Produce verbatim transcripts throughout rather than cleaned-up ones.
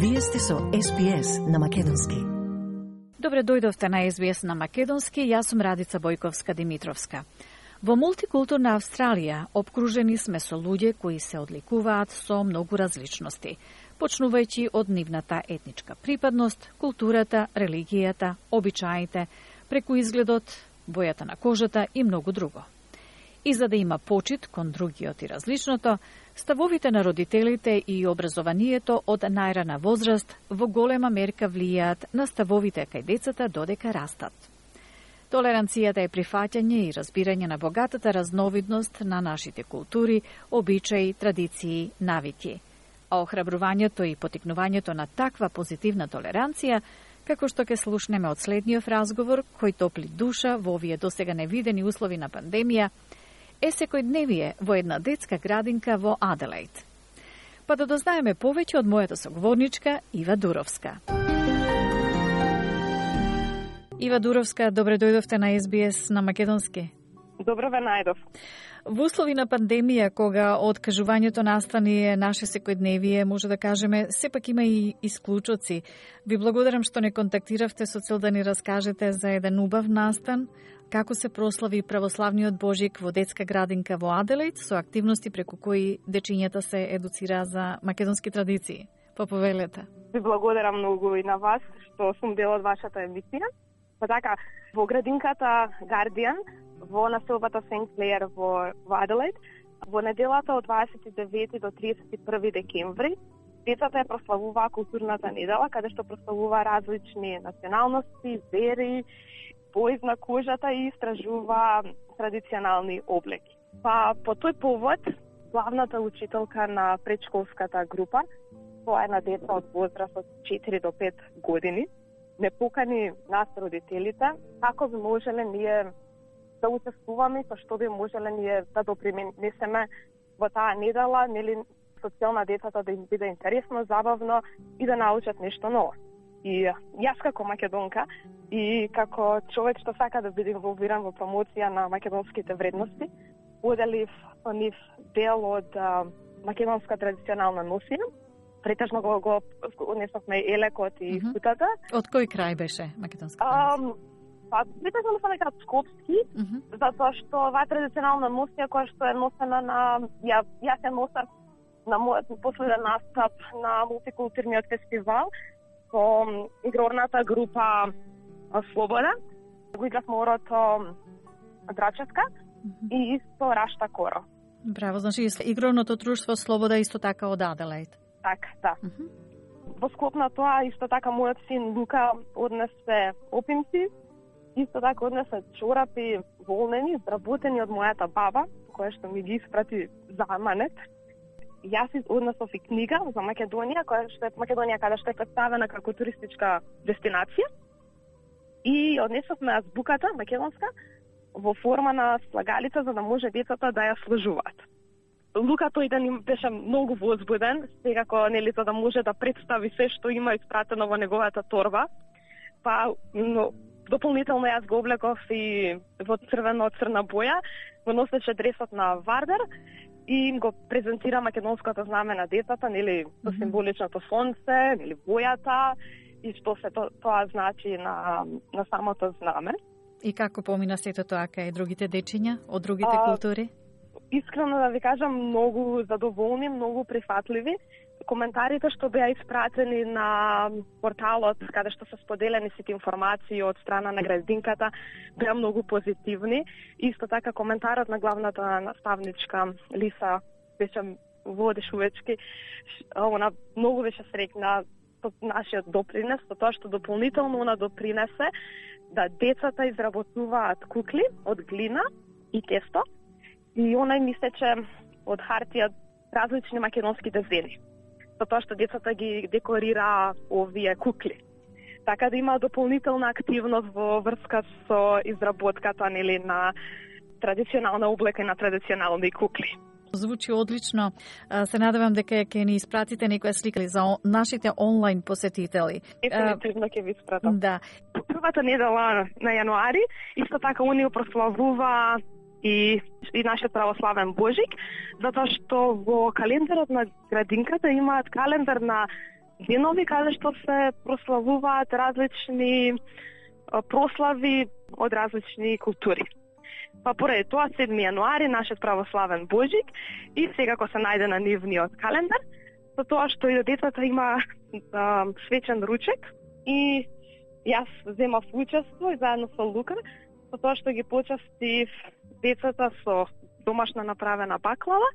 Вие сте со Ес Би Ес на Македонски. Добре дојдовте на Ес Би Ес на Македонски, јас сум Радица Бојковска-Димитровска. Во мултикултурна Австралија обкружени сме со луѓе кои се одликуваат со многу различности, почнувајќи од нивната етничка припадност, културата, религијата, обичаите, преку изгледот, бојата на кожата и многу друго. И за да има почит кон другиот и различното, ставовите на родителите и образованието од најрана возраст во голема мерка влијаат на ставовите кај децата додека растат. Толеранцијата е прифаќање и разбирање на богатата разновидност на нашите култури, обичаи, традиции, навики. А охрабрувањето и потикнувањето на таква позитивна толеранција, како што ќе слушнеме од следниот разговор, кој топли душа во овие досега невидени услови на пандемија, е секојдневие во една детска градинка во Аделаид. Па да дознаеме повеќе од мојата соговорничка Ива Дуровска. Ива Дуровска, добре дојдовте на Ес Би Ес на Македонски. Добро ве најдов. Во услови на пандемија, кога откажувањето настани е наше секојдневие, може да кажеме, сепак има и исклучоци. Ви благодарам што не контактиравте со цел да ни раскажете за еден убав настан, како се прослави православниот Божик во детска градинка во Аделаид, со активности преку кои дечињата се едуцира за македонски традиции. Поповелете. Ви благодарам многу и на вас што сум дел од вашата емисија. Па така, во градинката Guardian, во населбата Сент Клеер во, во Аделаид, во неделата од дваесет и девети до триесет и први декември, децата ја прославуваа културната недела, каде што прославуваа различни националности, вери, бој на кожата и истражува традиционални облеки. Па по тој повод, главната учителка на предшколската група, тоа е на деца од возраст од четири до пет години, не покани нас родителите, како би можеле ние да учествуваме, со што би можеле ние да допринесеме во таа недела, нели со цел на децата да им биде интересно, забавно и да научат нешто ново. И јас како македонка и како човек што сака да биде инволвиран во промоција на македонските вредности, оделив со нив дел од а, македонска традиционална носија. Претежно го, го однесовме елекот и Mm-hmm. кутата. Од кој крај беше македонска А, традиција? па, претежно се дека скопски, Mm-hmm. затоа што оваа традиционална носија која што е носена на ја јас ја носам на мојот последен настап на мултикултурниот фестивал со игрорната група Слобода. Го игравме орото Драчевка Mm-hmm. и исто Рашта Коро. Браво, значи игровното друштво Слобода исто така од Аделаид. Така, да. Mm-hmm. Во склоп на тоа, исто така, мојот син Лука однесе опимци, исто така однесе чорапи волнени, изработени од мојата баба, која што ми ги испрати за аманет. Јас однесов и книга за Македонија, која што е Македонија каде што е представена како туристичка дестинација. И однесовме азбуката македонска во форма на слагалица за да може децата да ја служуваат. Лука тој ден беше многу возбуден, секако нели за да може да представи се што има испратено во неговата торба. Па но, дополнително јас го облеков и во црвено-црна боја, го носеше дресот на Вардер и им го презентира македонското знаме на децата, нели со Mm-hmm. символичното сонце, нели бојата и што се то, тоа значи на на самото знаме. И како помина сето тоа кај другите дечиња од другите А, култури? Искрено да ви кажам, многу задоволни, многу прифатливи. Коментарите што беа испратени на порталот, каде што се споделени сите информации од страна на градинката, беа многу позитивни. Исто така коментарот на главната наставничка Лиса беше воодушевувачки. Она многу беше среќна со нашиот допринес, со тоа што дополнително она допринесе да децата изработуваат кукли од глина и тесто. И она им мислече од хартија различни македонски дизајни. Со тоа што децата ги декорира овие кукли. Така да има дополнителна активност во врска со изработката нели на традиционална облека и на традиционални кукли. Звучи одлично. Се надевам дека ќе ни испратите некоја слика за нашите онлайн посетители. Дефинитивно ќе ви испратам. Да. Првата недела на јануари, исто така они прославува и, и нашиот православен Божик, затоа што во календарот на градинката имаат календар на денови каде што се прославуваат различни прослави од различни култури. Па поради тоа седми јануари нашиот православен Божик и секако се најде на нивниот календар, со тоа што и децата има а, свечен ручек и јас земав учество и заедно со Лука, со тоа што ги почастив децата со домашна направена баклава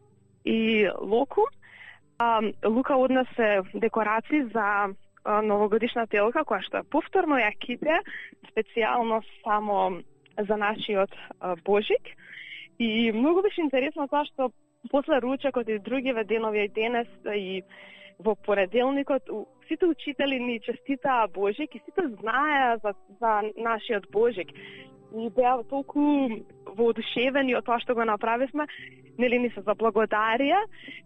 и локум. А, Лука однесе декорации за а, новогодишната елка, која што е повторно ја кипе специјално само за нашиот а, Божик. И многу беше интересно тоа што после ручекот и другиве денови и денес и во понеделникот сите учители ни честитаа Божик и сите знаеа за, за нашиот Божик. И беа толку воодушевени од тоа што го направивме, нели ни се заблагодарија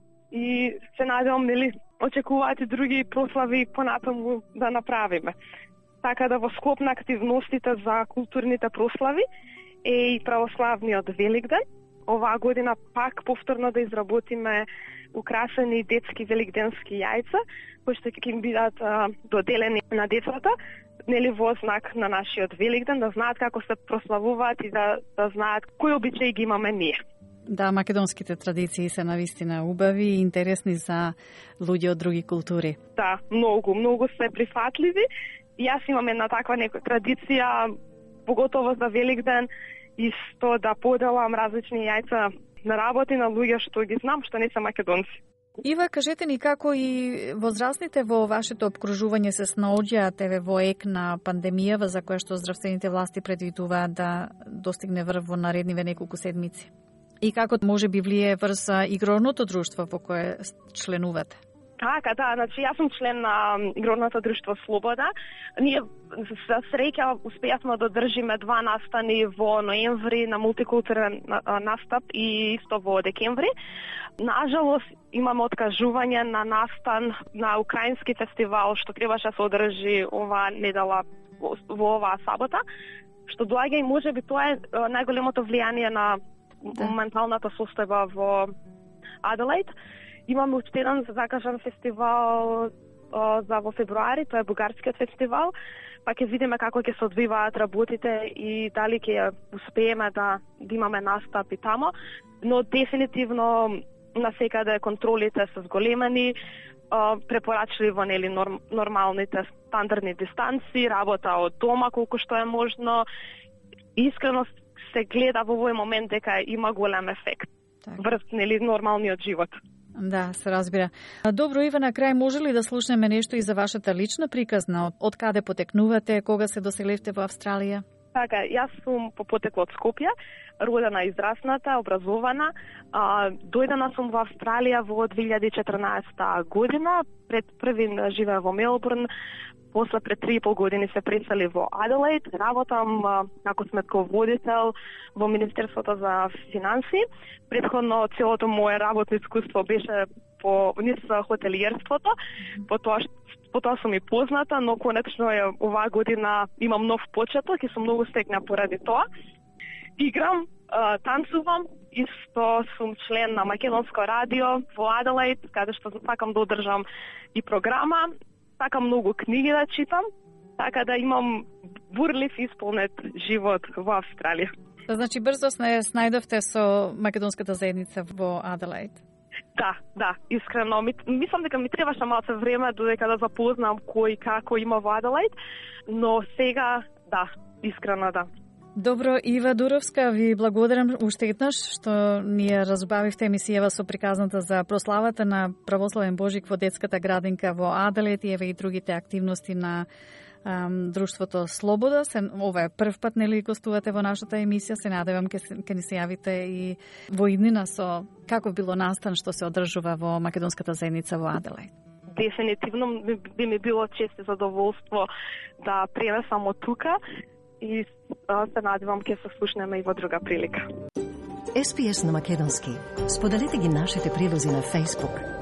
и се надевам, нели, очекуваат и други прослави понатаму да направиме. Така да во склоп на активностите за културните прослави е и православниот Великден. Оваа година пак повторно да изработиме украсени детски великденски јајца, кои што ќе им бидат а, доделени на децата, нели во знак на нашиот Великден, да знаат како се прославуваат и да, да знаат кои обичаи ги имаме ние. Да, македонските традиции се навистина убави и интересни за луѓе од други култури. Да, многу, многу се прифатливи. Јас имам една таква некоја традиција, поготово за Великден, исто да поделам различни јајца на работи на луѓе што ги знам, што не се македонци. Ива, кажете ни како и возрастните во вашето обкружување се снаоѓаат еве во ек на пандемијава за која што здравствените власти предвидуваат да достигне врв во наредниве неколку седмици. И како може би влие врз игрорното друштво во кое членувате? Така, да, значи јас сум член на игрорното друштво Слобода. Ние за среќа успеавме да одржиме два настани во ноември на мултикултурен настап и исто во декември. Нажалост, имаме откажување на настан на украински фестивал што требаше да се одржи оваа недела во оваа сабота, што доаѓа и можеби тоа е најголемото влијание на да. менталната состојба во Аделаид. Имаме уште еден закажан фестивал о, за во февруари, тоа е бугарскиот фестивал, па ќе видиме како ќе се одвиваат работите и дали ќе успееме да, да имаме настап и тамо, но дефинитивно на секаде контролите се зголемени, препорачливо нели норм, нормалните стандардни дистанци, работа од дома колку што е можно. Искрено се гледа во овој момент дека има голем ефект врз нели нормалниот живот. Да, се разбира. Добро, Ива, на крај може ли да слушнеме нешто и за вашата лична приказна? Од каде потекнувате, кога се доселивте во Австралија? Така, јас сум по потекло од Скопје, родена, израсната, образована. А, дојдена сум во Австралија во две илјади и четрнаесета година, пред први живеа во Мелбурн, после пред три и пол години се пресели во Аделаид, работам а, како сметководител во Министерството за финансии. Претходно целото мое работно искуство беше по низ хотелиерството, потоа потоа сум и позната, но конечно е оваа година имам нов почеток и сум многу стекна поради тоа. Играм, а, танцувам, исто сум член на Македонско радио во Аделаид, каде што сакам да одржам и програма. Сакам многу книги да читам, така да имам бурлив исполнет живот во Австралија. Значи брзо се снајдовте со македонската заедница во Аделаид? Да, да, искрено. Мислам дека ми требаше малце време додека да запознам кој како има во Аделаид, но сега, да, искрено да. Добро, Ива Дуровска, ви благодарам уште еднаш што ни ја разбавивте емисијава со приказната за прославата на православен Божик во детската градинка во Аделаид и еве и другите активности на ам, Друштвото Слобода. Се, ова е прв пат нели гостувате во нашата емисија, се надевам ке, ке ни се јавите и во иднина со како било настан што се одржува во македонската заедница во Аделаид. Дефинитивно би ми било чест и задоволство да пренесам од тука и се надевам ке се слушнеме и во друга прилика. Ес Би Ес на македонски. Споделете ги нашите прилози на Facebook.